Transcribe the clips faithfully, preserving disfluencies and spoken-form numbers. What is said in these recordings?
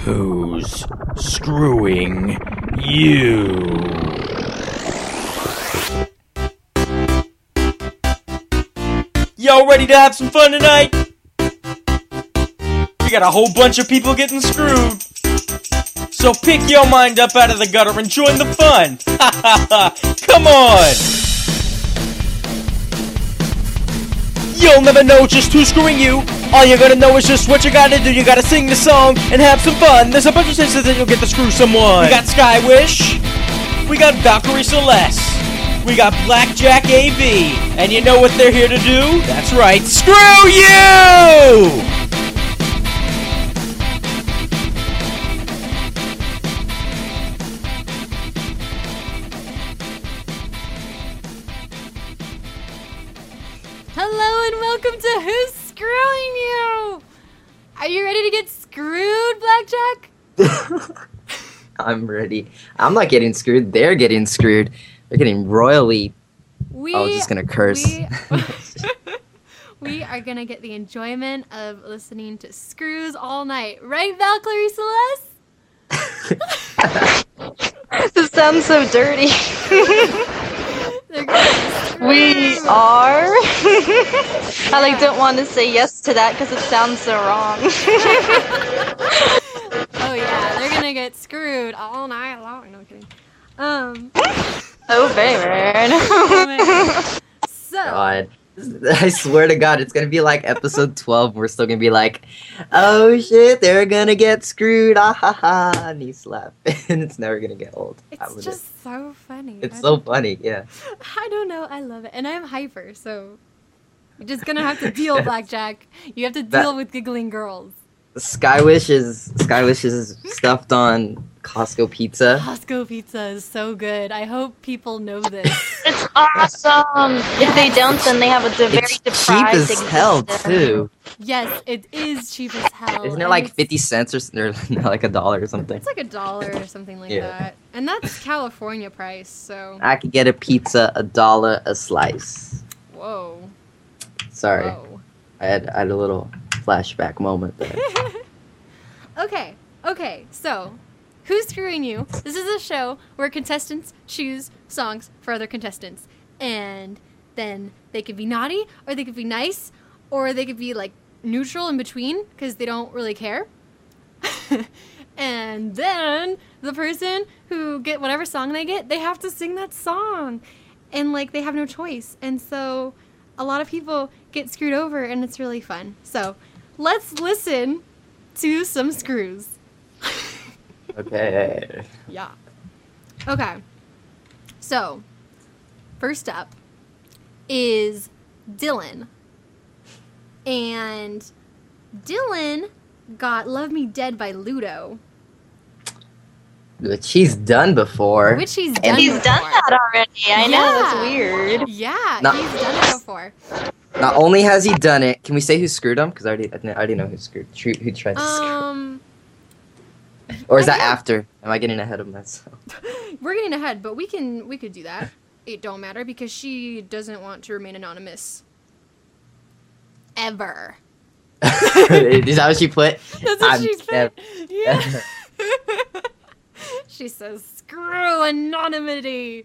Who's screwing you? Y'all ready to have some fun tonight? We got a whole bunch of people getting screwed. So pick your mind up out of the gutter and join the fun. Ha ha ha! Come on! You'll never know just who's screwing you. All you're gonna know is just what you gotta do. You gotta sing the song and have some fun. There's a bunch of chances that you'll get to screw someone. We got Skywish. We got Valkyrie Celeste. We got Blackjack A V. And you know what they're here to do? That's right, screw you! Hello and welcome to Who's Screwing You? Are you ready to get screwed, Blackjack? I'm ready. I'm not getting screwed. They're getting screwed. They're getting royally... We, I was just going to curse. We, we are going to get the enjoyment of listening to screws all night. Right, Valkyrie Celeste? This sounds so dirty. We are. I like don't want to say yes to that because it sounds so wrong. Oh yeah, they're gonna get screwed all night long. No I'm kidding. Um. Oh baby. So. God. I swear to God, it's gonna be like episode twelve. We're still gonna be like, oh shit, they're gonna get screwed, ah ha ha, knee slap, and it's never gonna get old. It's just it. so funny. It's so funny, yeah. I don't know, I love it, and I'm hyper, so you're just gonna have to deal, Blackjack. You have to deal that, with giggling girls. Skywish is Skywish is stuffed on Costco pizza. Costco pizza is so good. I hope people know this. It's awesome. Yes. If they don't, then they have a very it's deprived cheap as hell too. Yes, it is cheap as hell. Isn't it like fifty cents or, or like a dollar or something? It's like a dollar or something like yeah. that, and that's California price. So I could get a pizza a dollar a slice. Whoa. Sorry, Whoa. I had I had a little flashback moment there. Okay, okay, so, Who's Screwing You? This is a show where contestants choose songs for other contestants. And then they could be naughty, or they could be nice, or they could be, like, neutral in between, because they don't really care. And then the person who get whatever song they get, they have to sing that song. And, like, they have no choice. And so a lot of people get screwed over, and it's really fun. So, let's listen to some screws. Okay. Yeah. Okay. So, first up is Dylan. And Dylan got Love Me Dead by Ludo. Which he's done before. Which he's done And he's before. done that already. I Yeah. know, that's weird. Yeah, Not- he's done it before. Not only has he done it, can we say who screwed him? Because I already, I already know who screwed, who tried to screw. Um, Or is I that think- after? Am I getting ahead of myself? We're getting ahead, but we can we could do that. It don't matter because she doesn't want to remain anonymous. Ever. Is that what she put? That's what I'm she said. Yeah. She says, "Screw anonymity."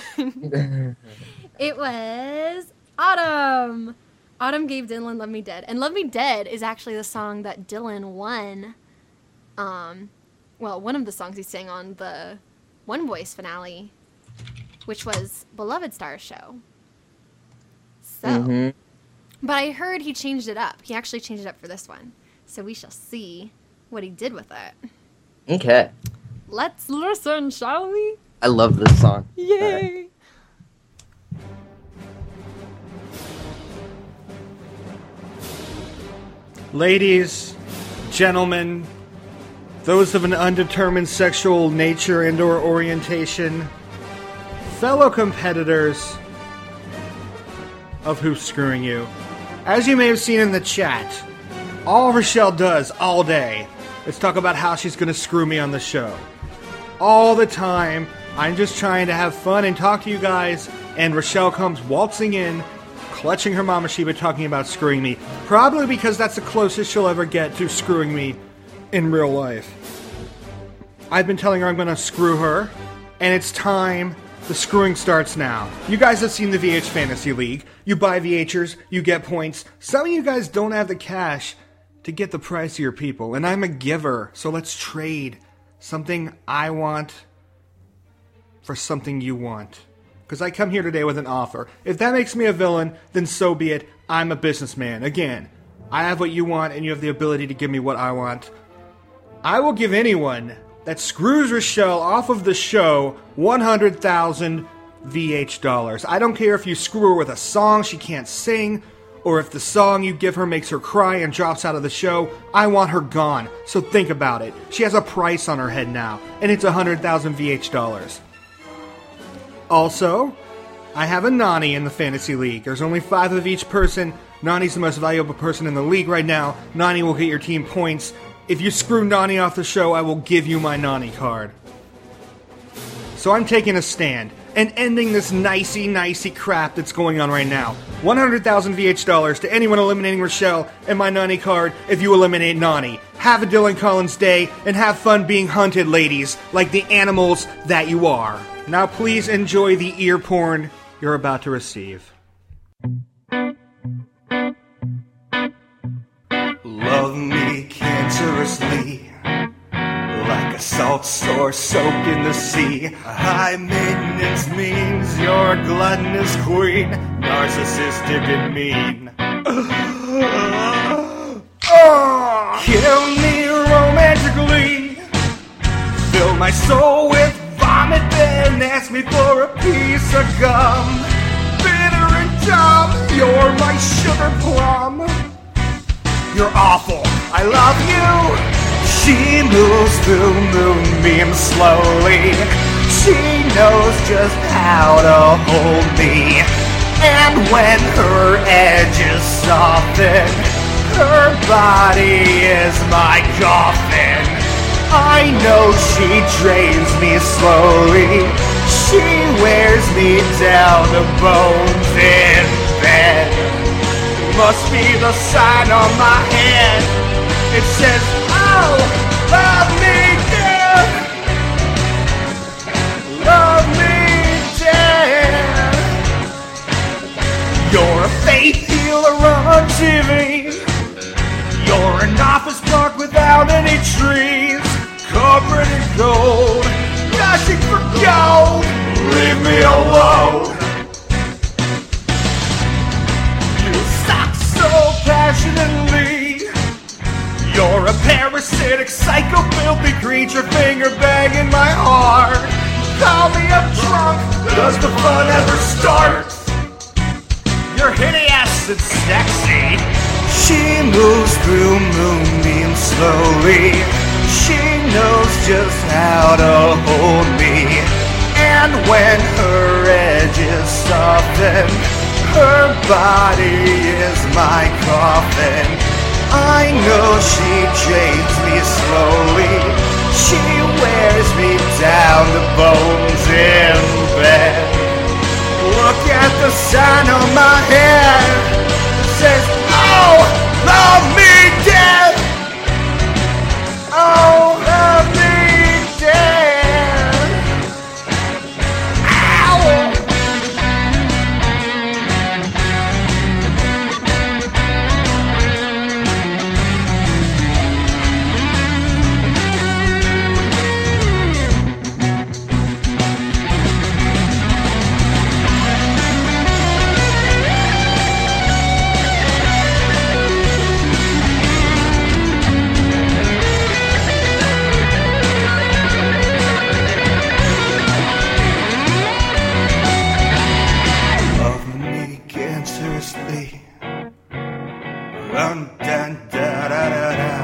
It was Autumn. Autumn gave Dylan "Love Me Dead," and "Love Me Dead" is actually the song that Dylan won. Um, well, one of the songs he sang on the One Voice finale, which was Beloved Star's show. So, mm-hmm. But I heard he changed it up. He actually changed it up for this one. So we shall see what he did with it. Okay. Let's listen, shall we? I love this song. Yay! Ladies, gentlemen, those of an undetermined sexual nature and or orientation, fellow competitors of Who's Screwing You. As you may have seen in the chat, all Rochelle does all day is talk about how she's going to screw me on the show. All the time, I'm just trying to have fun and talk to you guys, and Rochelle comes waltzing in, clutching her Mama Sheba, talking about screwing me. Probably because that's the closest she'll ever get to screwing me in real life. I've been telling her I'm going to screw her, and it's time. The screwing starts now. You guys have seen the V H Fantasy League. You buy VHers, you get points. Some of you guys don't have the cash to get the price of your people, and I'm a giver, so let's trade something I want for something you want. Because I come here today with an offer. If that makes me a villain, then so be it. I'm a businessman. Again, I have what you want, and you have the ability to give me what I want. I will give anyone that screws Rochelle off of the show one hundred thousand V H dollars. I don't care if you screw her with a song she can't sing, or if the song you give her makes her cry and drops out of the show. I want her gone, so think about it. She has a price on her head now, and it's one hundred thousand V H dollars. Also, I have a Nani in the Fantasy League. There's only five of each person. Nani's the most valuable person in the league right now. Nani will get your team points. If you screw Nani off the show, I will give you my Nani card. So I'm taking a stand and ending this nicey-nicey crap that's going on right now. one hundred thousand V H dollars to anyone eliminating Rochelle and my Nani card if you eliminate Nani. Have a Dylan Collins day and have fun being hunted, ladies, like the animals that you are. Now please enjoy the ear porn you're about to receive. Love me cancerously, like a salt store soaked in the sea. High maintenance means you're a gluttonous queen, narcissistic and mean. Oh, kill me romantically, fill my soul with vomit, then ask me for a piece of gum. Bitter and dumb, you're my sugar plum. You're awful. I love you. She moves through moonbeams slowly. She knows just how to hold me. And when her edges soften, her body is my coffin. I know she drains me slowly. She wears me down to bones in bed. Must be the sign on my head. It says, oh, love me dead. Love me dead. You're a faith healer on T V. You're an office park without any trees. Covered in gold, gushing for gold. Leave me alone. Passionately, you're a parasitic, psycho, filthy creature, finger banging my heart. Call me up drunk, does the fun ever start? You're hideous and sexy. She moves through moonbeams slowly. She knows just how to hold me. And when her edges soften, her body is my coffin. I know she drains me slowly. She wears me down to bones in bed. Look at the sign on my head. It says, oh, love me dead. Oh, love me dead. Ow. Run, dun, da, da, da, da.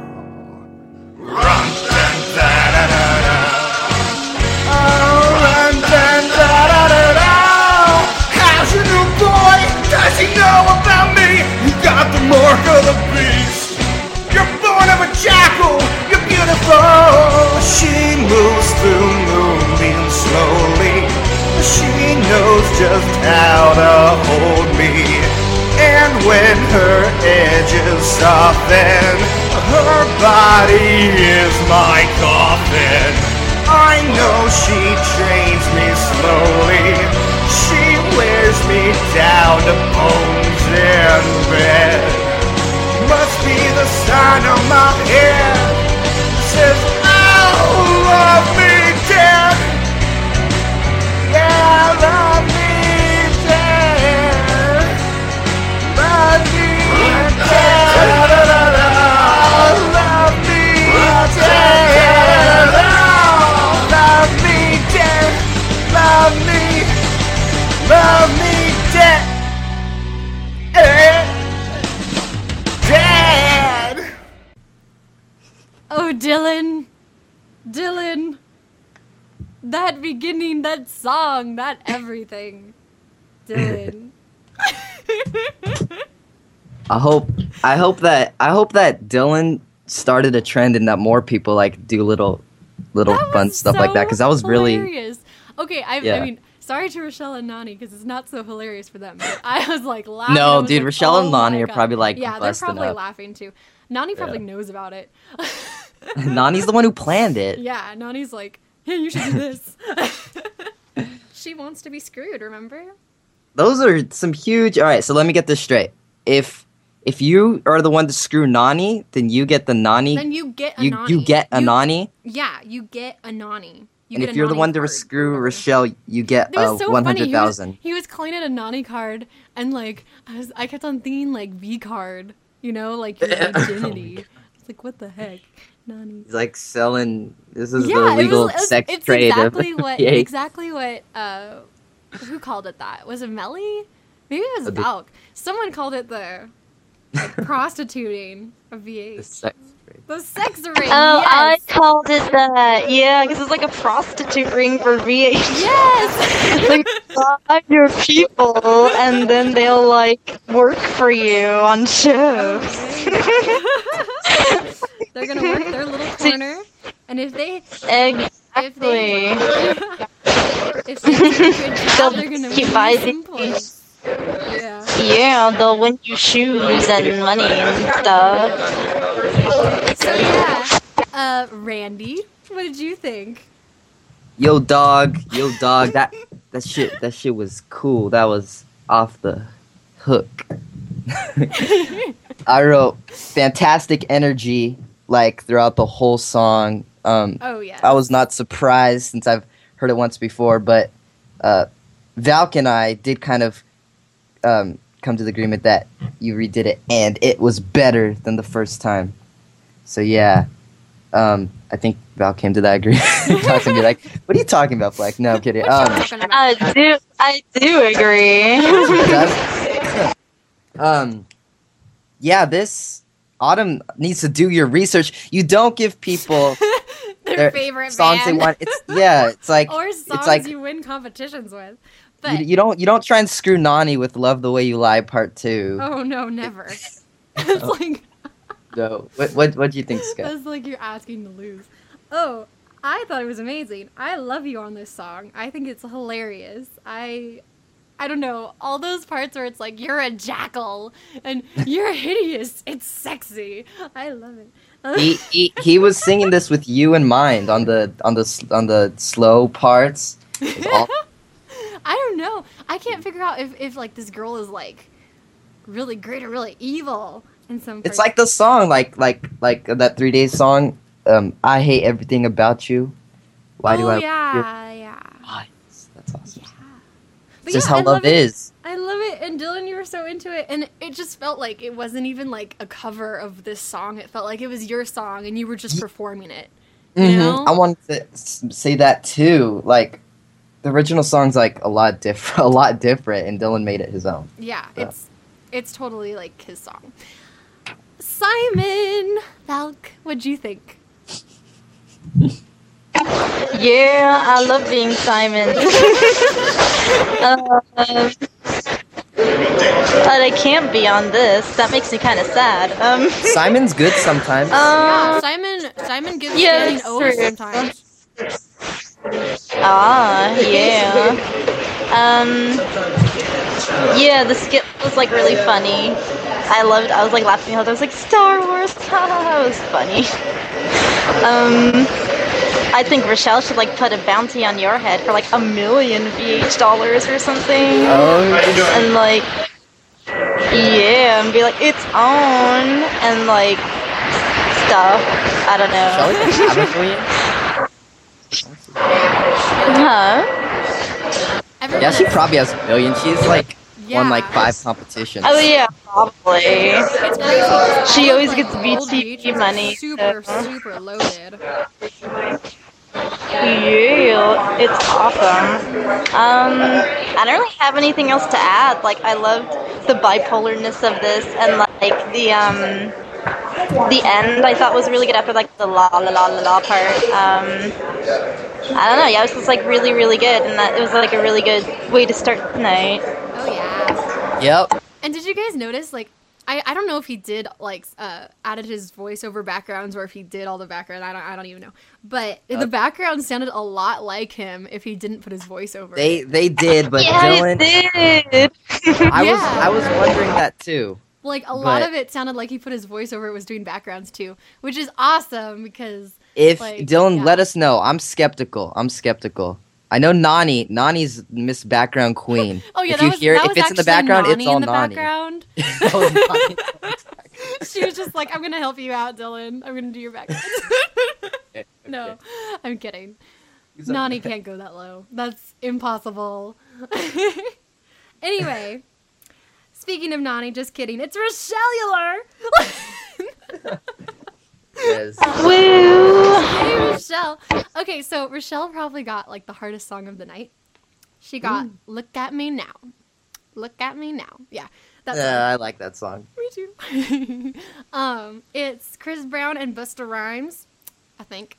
Run, dun, da, da, da, da. Oh, run, dun, da, da, da, da. How's your new boy? Does he know about me? You got the mark of the beast. You're born of a jackal. You're beautiful. She moves through moonbeams slowly. She knows just how to hold me. And when her edges soften, Her body is my coffin. I know she trains me slowly. She wears me down to bones in bed. Must be the sign on my head. Says, oh, love me dead. Yeah, love me dead. Love me dead. Love me dead. Love me dead. Love me. Love me dead. Dead. Oh, Dylan. Dylan. That beginning, that song, that everything. Dylan. I hope I hope that I hope that Dylan started a trend and that more people like do little little That fun was stuff like that so because that was really hilarious. Okay, I, Yeah. I mean, sorry to Rochelle and Nani because it's not so hilarious for them. But I was like laughing. I No, was dude, like, Rochelle oh and Nani my are God. probably, like, yeah, they're busting probably up. laughing too. Nani probably Yeah. knows about it. Nani's the one who planned it. Yeah, Nani's like, hey, you should do this. She wants to be screwed. Remember? Those are some huge. All right, so let me get this straight. If if you are the one to screw Nani, then you get the Nani. Then you get a you Nani. you get a You- Nani, Yeah, you get a Nani. You and get if a you're the Nani one to card or screw whatever. Rochelle, you get It was uh, so one funny. hundred He was, thousand. he was calling it a Nani card, and like I was, I kept on thinking like V card. You know, like your identity. It's like what the heck, Nani. He's like selling. This is Yeah, the it was- legal it was- sex it's trade exactly of what V A. exactly what uh, who called it that? Was it Melly? Maybe it was Uh, the- Valk. Someone called it the like, prostituting of V The H. sex trade. The sex ring. Oh, I yes. called it that. Yeah, because it's like a prostitute ring for V H. Yes. It's like find your people, and then they'll like work for you on shows. They're gonna work their little corner, and if they Exactly. if they if they do a good job, they're gonna Keep win by you some these. points. Yeah. Yeah, they'll win you shoes and money and stuff. So yeah, uh, Randy, what did you think? Yo, dog. Yo, dog. That that shit. That shit was cool. That was off the hook. I wrote fantastic energy like throughout the whole song. Um, Oh yeah. I was not surprised since I've heard it once before, but uh, Valk and I did kind of um, come to the agreement that you redid it, and it was better than the first time. So yeah, um, I think Val came to that agreement. Val's gonna be like, "What are you talking about, Fleck?" No, I'm kidding. Um, Talking about- I do, I do agree. does- um, yeah, this Autumn needs to do your research. You don't give people their, their favorite songs band. they want. It's yeah, it's like or songs it's like you win competitions with. But you, you don't you don't try and screw Nani with "Love the Way You Lie" Part Two. oh no, never. It's like No, what what what do you think, Scott? that's like you're asking to lose. Oh, I thought it was amazing. I love you on this song. I think it's hilarious. I I don't know, all those parts where it's like you're a jackal and you're hideous. It's sexy. I love it. he, he he was singing this with you in mind on the on the s- on the slow parts. It was all- I don't know. I can't figure out if, if like this girl is like really great or really evil in some it's parts. like the song, like like like that Three Days song. Um, I hate everything about you. Why oh, do I? yeah, yeah. Why? That's awesome. Yeah. It's But just yeah, how I love love it. is. I love it, and Dylan, you were so into it, and it just felt like it wasn't even like a cover of this song. It felt like it was your song, and you were just Ye- performing it. You hmm know? I wanted to s- say that too. Like the original song's like a lot different, a lot different, and Dylan made it his own. Yeah, Yeah. it's it's totally like his song. Simon Valk, what'd you think? Yeah, I love being Simon. um, but I can't be on this. That makes me kind of sad. Um, Simon's good sometimes. Yeah, um, Simon Simon gives yeah, standing that's O's true. sometimes. ah, yeah. Um, yeah, the skip was like really funny. I loved. I was like laughing. I was like Star Wars. That was funny. Um, I think Rochelle should like put a bounty on your head for like a million V H dollars or something. Oh, and like, yeah, and be like, it's on, and like stuff. I don't know. Shall we have it for you? Huh? Everyone Yeah, she has- probably has a million. She's like won like Yeah. five competitions. Oh yeah, probably. It's crazy 'cause She all of, always like, gets the V old T V H S are money, Super, so. super loaded. Yeah, it's awesome. Um, I don't really have anything else to add. Like, I loved the bipolarness of this, and like the um, the end I thought was really good after like the la la la la la part. Um, I don't know. Yeah, it was just like really, really good, and that it was like a really good way to start the night. Oh yeah. Yep. And did you guys notice, like, I, I don't know if he did, like, uh, added his voiceover backgrounds or if he did all the background. I don't I don't even know. But Uh, the background sounded a lot like him if he didn't put his voiceover. They they did, but Yeah, Dylan, it did. I was Yeah. I was wondering that too. Like, a lot but- of it sounded like he put his voiceover, it was doing backgrounds too, which is awesome because, If like, Dylan, yeah. let us know. I'm skeptical. I'm skeptical. I know Nani. Nani's Miss Background Queen. Oh yeah, if that you was, hear that if was it's in the actually background, Nani it's all in the Nani. background. That was Nani. She was just like, I'm gonna help you out, Dylan. I'm gonna do your background. Okay, No, okay. I'm kidding. He's Nani okay. can't go that low. That's impossible. Anyway, speaking of Nani, just kidding. It's Rochellular. Yes. Woo! Hey, Rochelle. Okay, so Rochelle probably got like the hardest song of the night. She got "Look at Me Now." Look at me now. Yeah, that's Uh, I like that song. me too. um, it's Chris Brown and Busta Rhymes, I think.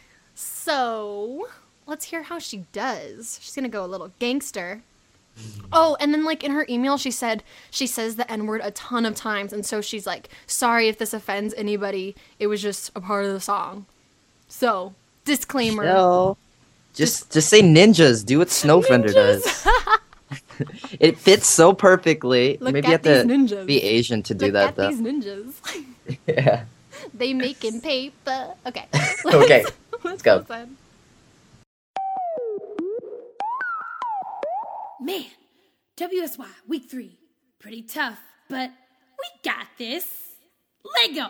So let's hear how she does. She's gonna go a little gangster. Oh, and then like in her email, she said she says the N word a ton of times, and so she's like, "Sorry if this offends anybody. It was just a part of the song." So disclaimer. Chill. Just just say ninjas. Do what Snowfender does. It fits so perfectly. Look Maybe you at have to these ninjas. be Asian to do Look that at though. these ninjas. Yeah. They making paper. Okay. Okay, Let's, let's go. outside. Man, W S Y week three, pretty tough, but we got this. Lego.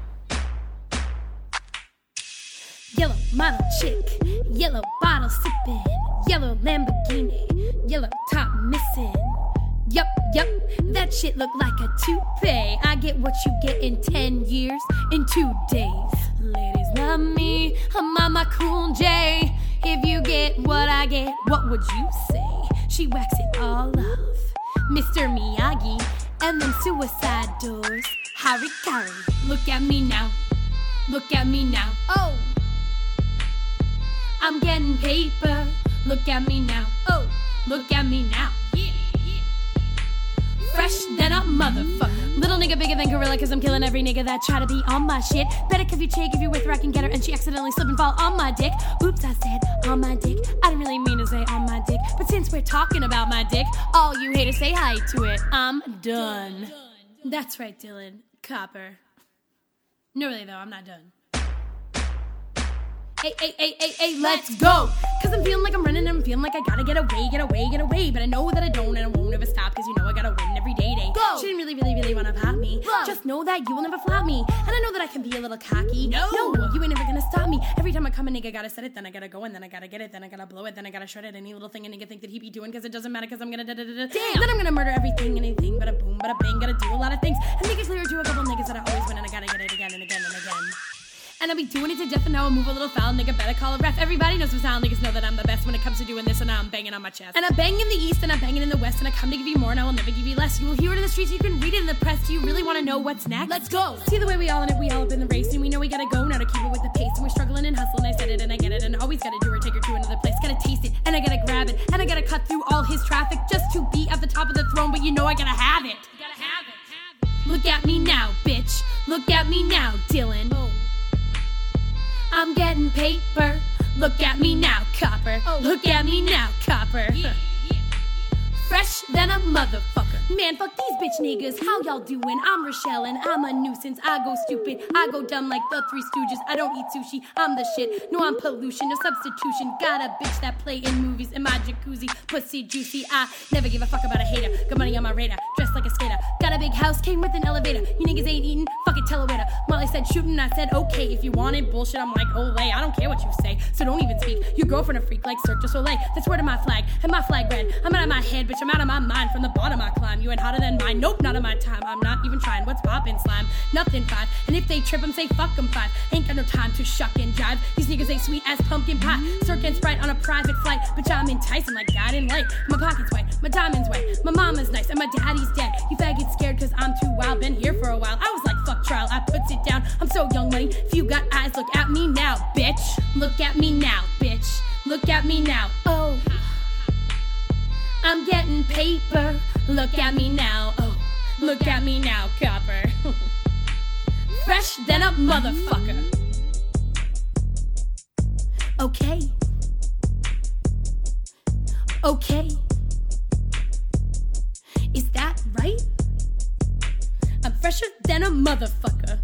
Yellow model chick, yellow bottle sipping, yellow Lamborghini, yellow top missing. Yup, yup, that shit look like a toupee. I get what you get in ten years, in two days. Ladies love me, I'm on my cool J. If you get what I get, what would you say? She whacks it all off, Mister Miyagi, and them suicide doors. Harikari, look at me now, look at me now. Oh, I'm getting paper. Look at me now. Oh, look at me now. Yeah, yeah. Fresh than a motherfucker. Little nigga bigger than gorilla, cause I'm killing every nigga that try to be on my shit. Better if you chick if you with her, I can get her, and she accidentally slip and fall on my dick. Oops, I said on my dick. I didn't really mean to say on my dick, but since we're talking about my dick, all you haters say hi to it. I'm done. That's right, Dylan. Copper. No, really though, I'm not done. Hey, hey, hey, hey, hey, let's go! Cause I'm feeling like I'm running and I'm feeling like I gotta get away, get away, get away. But I know that I don't and I won't ever stop, cause you know I gotta win every day, day. Go! She didn't really, really, really wanna pop me. Whoa. Just know that you will never flop me. And I know that I can be a little cocky. No. No, you ain't never gonna stop me. Every time I come a nigga gotta set it, then I gotta go and then I gotta get it, then I gotta blow it, then I gotta shred it. Any little thing a nigga think that he be doing, cause it doesn't matter, cause I'm gonna da da da da. Damn. Then I'm gonna murder everything, anything, but a boom, but a bang, gotta do a lot of things. And make it clear to a couple niggas that I always win and I gotta get it again and again and again. And I'll be doing it to death and now I'll move a little foul. Nigga better call a ref. Everybody knows what's how. Niggas know that I'm the best when it comes to doing this, and now I'm banging on my chest. And I bang in the east and I bang it in the west, and I come to give you more and I will never give you less. You will hear it in the streets, you can read it in the press. Do you really want to know what's next? Let's go! See the way we all in it, we all up in the race, and we know we gotta go now to keep it with the pace. And we're struggling and hustling, I said it and I get it, and always gotta do or take her to another place. Gotta taste it, and I gotta grab it, and I gotta cut through all his traffic just to be at the top of the throne, but you know I gotta have it. Gotta have it, have it. Look at me now, bitch. Look at me now, Dylan. Oh. I'm getting paper. Look at me now, copper. Oh, look at me now, copper. Yeah, yeah. Fresh than a motherfucker. Man, fuck these bitch niggas. How y'all doing? I'm Rochelle and I'm a nuisance. I go stupid. I go dumb like the Three Stooges. I don't eat sushi. I'm the shit. No, I'm pollution. No substitution. Got a bitch that play in movies in my jacuzzi. Pussy juicy. I never give a fuck about a hater. Got money on my radar. Dressed like a skater. Got a big house. Came with an elevator. You niggas ain't eating. Fuck it, tell a waiter. Molly said shooting. I said okay. If you wanted bullshit, I'm like olay. I don't care what you say. So don't even speak. Your girlfriend a freak like Cirque du Soleil. That's word of my flag. And my flag red. I'm out of my head, bitch. I'm out of my mind. From the bottom I climb. You ain't hotter than mine. Nope, not of my time. I'm not even trying. What's poppin', slime? Nothing five. And if they trip them, say fuck them five. Ain't got no time to shuck and jive. These niggas ain't sweet as pumpkin pie. Cirque and Sprite on a private flight. Bitch, I'm enticing like guiding light. My pocket's white. My diamond's white. My mama's nice. And my daddy's dead. You faggots scared cause I'm too wild. Been here for a while. I was like, fuck trial. I puts it down. I'm so young money. If you got eyes, look at me now, bitch. Look at me now, bitch. Look at me now. Oh. I'm getting paper. Look at me now. Oh, look at me now, copper. Fresh than a motherfucker. Okay. Okay. Is that right? I'm fresher than a motherfucker.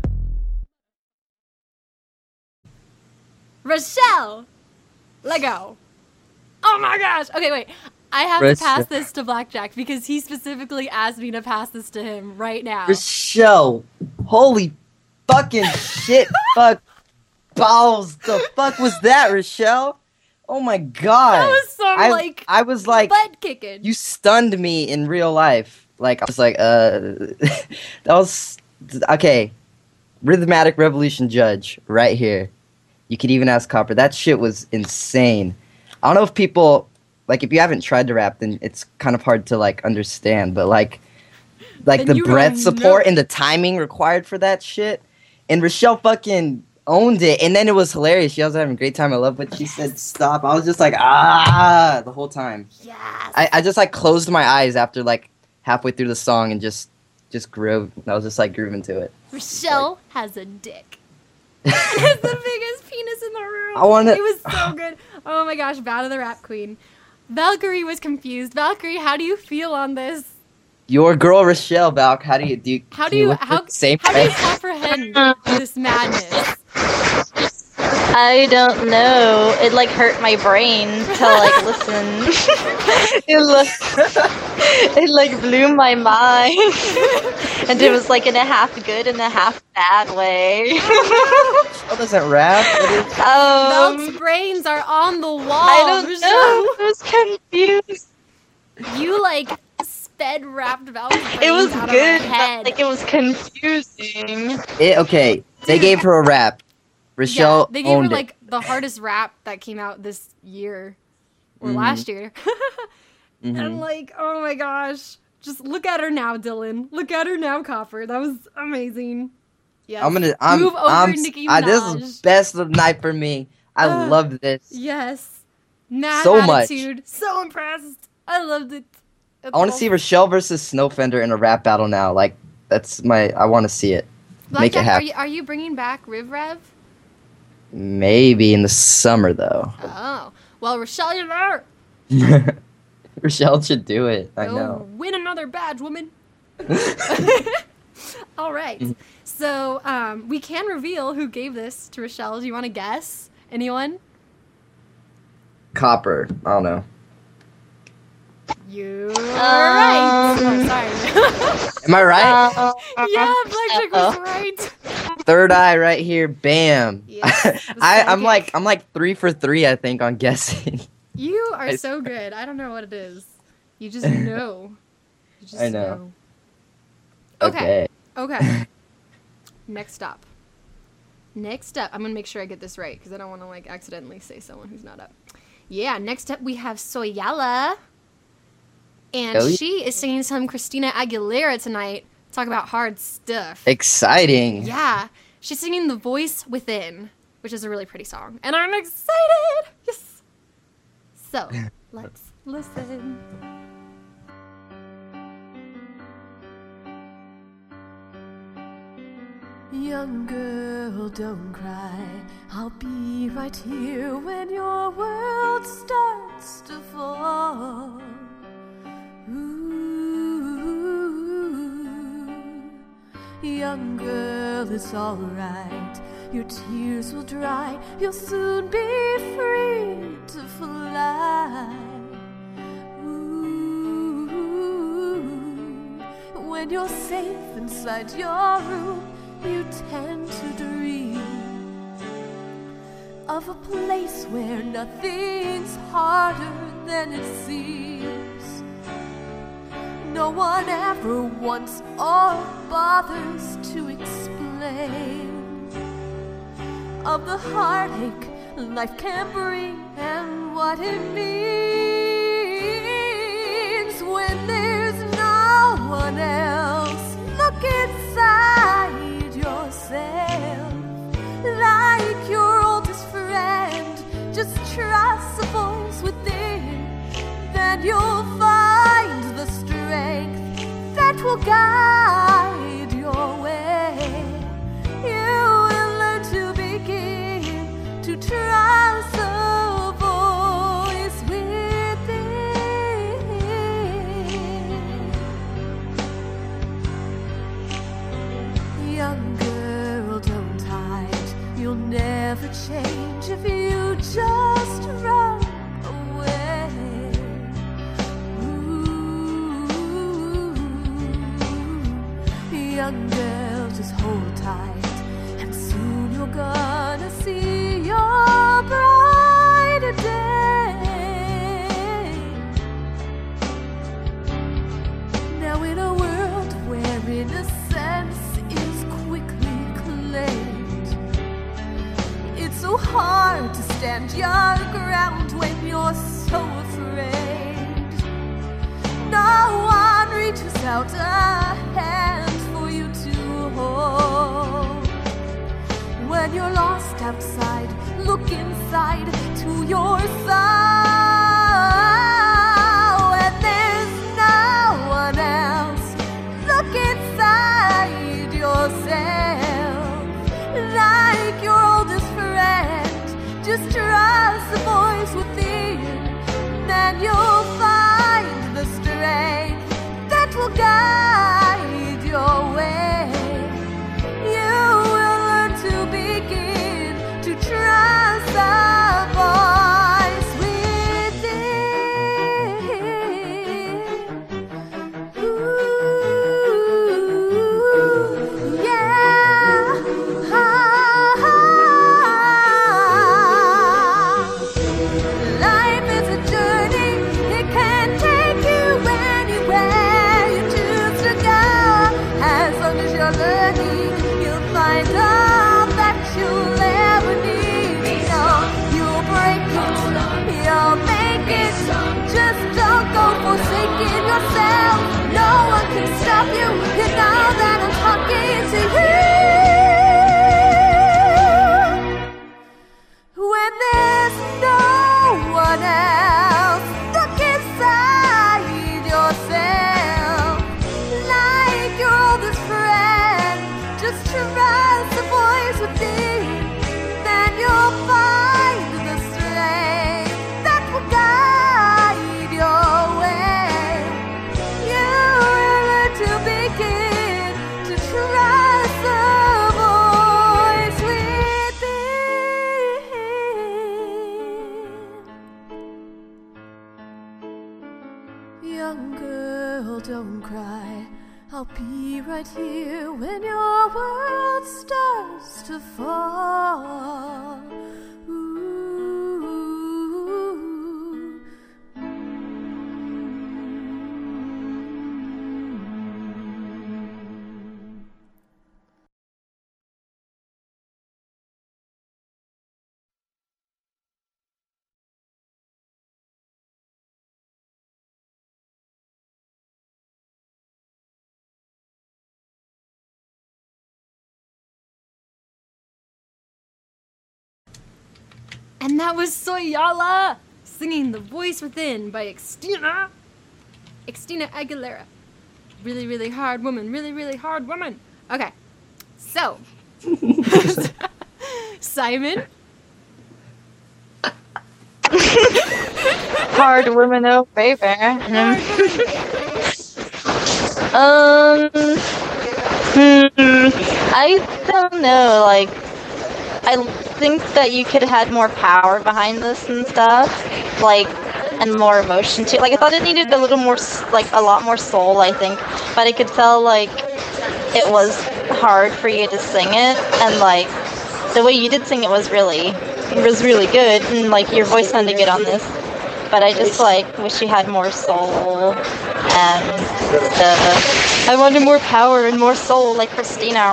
Rochelle! Let go. Oh my gosh. Okay, wait. I have Rochelle. to pass this to Blackjack because he specifically asked me to pass this to him right now. Rochelle, holy fucking shit, fuck balls. The fuck was that, Rochelle? Oh my god. That was some, I, like, I was like, butt kicking. you stunned me in real life. Like, I was like, uh, that was, okay. Rhythmatic Revolution Judge, right here. You could even ask Copper. That shit was insane. I don't know if people, like, if you haven't tried to rap, then it's kind of hard to, like, understand. But, like, like Then the you breath don't support know. and the timing required for that shit. And Rochelle fucking owned it. And then it was hilarious. She was having a great time. I love what she said. Stop. I was just like, ah, the whole time. Yes. I, I just, like, closed my eyes after, like, halfway through the song and just, just groove. I was just, like, grooving to it. Rochelle has a dick. It's the biggest penis in the room. I wanna- It was so good. Oh my gosh, Battle of the Rap Queen. Valkyrie was confused. Valkyrie, how do you feel on this? Your girl Rochelle, Valk. How do you do? You, How do can you look how, at the same how do you way? comprehend this madness? I don't know. It like hurt my brain to like listen. it like it like blew my mind, and it was like in a half good and a half bad way. Oh, doesn't rap. What is- Valk's um, brains are on the wall. I don't Rochelle. know. I was confused. You like sped rapped Valk's brains It was out good, of my head. but like it was confusing. It, okay, they gave her a rap. Rochelle yeah, they gave her owned it. like the hardest rap that came out this year or Mhm. last year. Mhm. And like, oh my gosh. Just look at her now, Dylan. Look at her now, Copper. That was amazing. Yeah. I'm gonna. I'm. Move over I'm. Nicki I, this Minaj. is best of the night for me. I Ugh. love this. Yes. Mad So much. attitude. So impressed. I loved it. That's I want to all. see Rochelle versus Snowfender in a rap battle now. Like that's my. I want to see it. Make it Blackjack, are happen. you are you bringing back Riv Rev? Maybe in the summer though. Oh. Well, Rochelle, you're there. Rochelle should do it. I Go know. win another badge, woman. All right. So um, we can reveal who gave this to Rochelle. Do you want to guess? Anyone? Copper. I don't know. You're right. Um, Oh, sorry. Am I right? Uh, yeah, Blackjack was uh-oh. right. Third eye right here. Bam. Yes, the I. I'm sidekick. like. I'm like three for three. I think on guessing. You are I so good. I don't know what it is. You just know. You just I know. Okay. Okay. Next up. Next up, I'm gonna make sure I get this right because I don't want to like accidentally say someone who's not up. Yeah. Next up, we have Soyala, and Oh, yeah. she is singing some Christina Aguilera tonight. Talk about hard stuff. Exciting. Yeah, she's singing "The Voice Within," which is a really pretty song, and I'm excited. Yes. So let's listen. Young girl, don't cry. I'll be right here when your world starts to fall. Ooh. Young girl, it's alright. Your tears will dry. You'll soon be free to fly. Ooh, when you're safe inside your room, you tend to dream of a place where nothing's harder than it seems. No one ever wants or bothers to explain of the heartache life can bring and what it means when there's no one else. Look inside yourself like your oldest friend. Just trust the voice within, then you'll find the strength that will guide your way. You will learn to begin to trust the voice within. Young girl, don't hide. You'll never change if you just run away. Young girl, just hold tight, and soon you're gonna see your brighter day. Now in a world where innocence is quickly claimed, it's so hard to stand your ground when you're so afraid. No one reaches out a hand for you to hold. When you're lost outside, look inside to your soul. And there's no one else. Look inside yourself like your oldest friend. Just trust the voice within, then you'll find the strength that will guide your way. You will learn to begin to trust the voice within. Ooh, yeah. Life is a journey. It can take you anywhere you choose to go. As long as you're learning, you'll find all that you'll ever need. So you'll break it, you'll make it. Just don't go forsaking yourself. No one can stop you. You know that I'm talking to you. When there's no one else, look inside yourself like your oldest friend. Just trust the voice within, then you'll find the strength that will guide your way. You will learn to begin to trust the voice within. Young girl, don't cry. I'll be right here when your world starts to fall. Ooh. And that was Soyala singing The Voice Within by Xtina. Xtina Aguilera. Really, really hard woman. Really, really hard woman. Okay. So. Simon? Hard woman, oh baby. Hard woman. Um, Hmm, I don't know. Like, I think that you could have had more power behind this and stuff, like, and more emotion to it. Like, I thought it needed a little more, s- like, a lot more soul, I think. But I could tell, like, it was hard for you to sing it, and, like, the way you did sing it was really, it was really good, and, like, your voice sounded good on this. But I just, like, wish you had more soul, and, uh, I wanted more power and more soul, like Christina.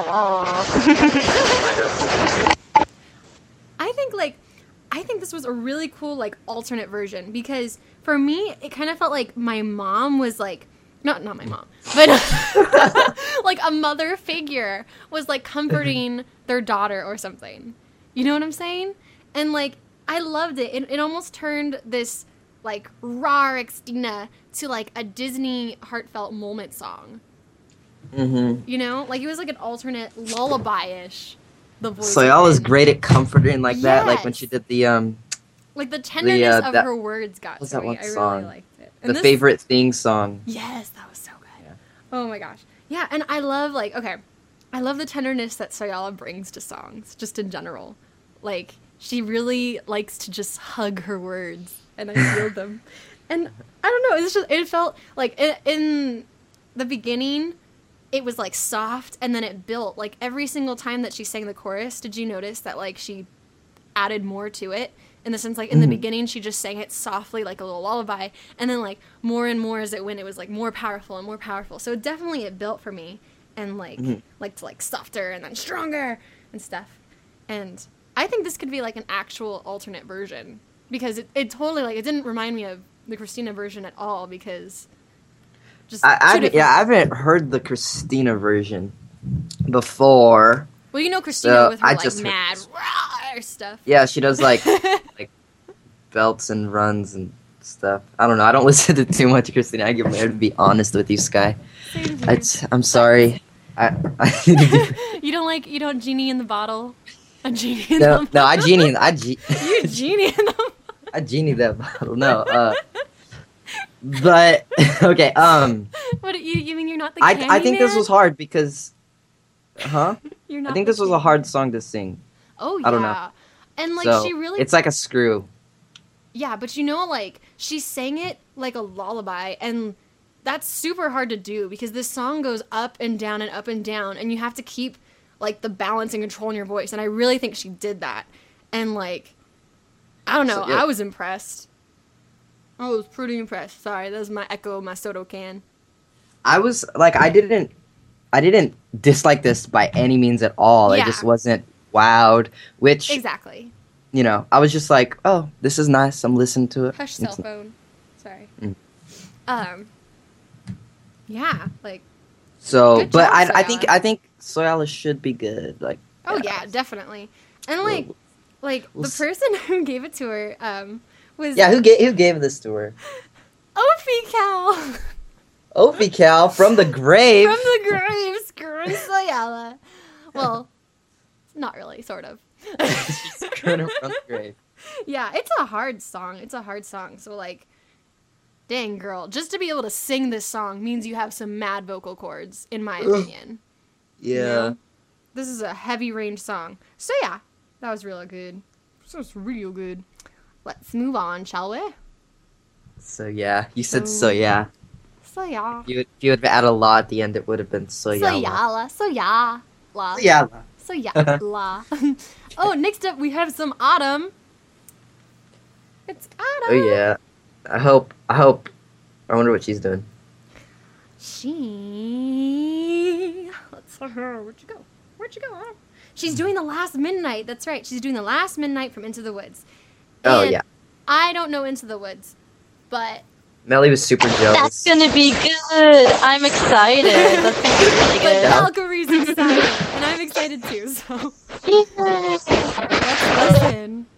I think like I think this was a really cool like alternate version because for me it kind of felt like my mom was like not not my mom but like a mother figure was like comforting their daughter or something. You know what I'm saying? And like I loved it. It, it almost turned this like raw Christina to like a Disney heartfelt moment song. Mm-hmm. You know, like it was like an alternate lullaby-ish. The voice. Soyala is of it. great at comforting like that. Like when Yes. she did the um Like the tenderness uh, of that- her words got what's to that me. one I really song? liked it. the favorite thing song. Yes, that was so good. Yeah. Oh my gosh. Yeah, and I love like okay, I love the tenderness that Soyala brings to songs, just in general. Like she really likes to just hug her words, and I feel them. And I don't know, it's just it felt like in, in the beginning. It was like soft and then it built like every single time that she sang the chorus. Did you notice that like she added more to it in the sense like in the beginning she just sang it softly like a little lullaby and then like more and more as it went it was like more powerful and more powerful. So definitely it built for me and like Mhm. like to like softer and then stronger and stuff. And I think this could be like an actual alternate version because it, it totally like it didn't remind me of the Christina version at all because just I, I two haven't- different- yeah, I haven't heard the Christina version before. Well, you know Christina So, with her I like just heard- mad roar stuff. Yeah, she does like like belts and runs and stuff. I don't know. I don't listen to too much Christina Aguilera to be honest with you, Sky. Same here. I t- I'm sorry. I, I need to do, You don't like you don't genie in the bottle. A genie in no, the no, I genie, I ge- You genie in the I genie that bottle. No, uh, but okay. Um, What you you mean you're not the I Candyman? I think this was hard because, huh? You're not I think the this was a hard song to sing. Oh yeah. I don't know. And like so she really it's like a screw. Yeah, but you know like she sang it like a lullaby and that's super hard to do because this song goes up and down and up and down and you have to keep like the balance and control in your voice and I really think she did that. And like I don't know, So, yeah. I was impressed. I was pretty impressed. Sorry, that was my echo of my Soto can. I was like, I didn't, I didn't dislike this by any means at all. I Yeah. just wasn't wowed. Which Exactly. you know, I was just like, oh, this is nice. I'm listening to it. Hush cell It's- phone. Sorry. Mm. Um Yeah, like So, Good but job, I, I think, Soyala. I think Soyala should be good. Like, oh yeah, definitely. And like like we'll the s- person who gave it to her um was yeah. Who gave, who gave this to her? Opie Cal Opie Cal from the grave. from the grave screwing Soyala. Well, not really, sort of. Screwing her from the grave. Yeah, it's a hard song. It's a hard song. So like dang girl, just to be able to sing this song means you have some mad vocal cords, in my opinion. Yeah. You know? This is a heavy range song. So yeah, that was real good. This was real good. Let's move on, shall we? So yeah, you said So- so yeah. So yeah. If you, if you would add a la at the end, it would have been so So yeah. yeah, so yeah. La. Yeah. So yeah, la. Oh, next up we have some Autumn. It's Autumn. Oh yeah. I hope. I hope. I wonder what she's doing. She. Let's see her. Where'd you go? Where'd you go, Autumn? She's doing the Last Midnight. That's right. She's doing the Last Midnight from Into the Woods. Oh And yeah. I don't know Into the Woods, but Melly was super That's jealous. gonna be good. I'm excited. That's gonna be really but good. Valkyrie's excited, and I'm excited too. So Yay. let's listen.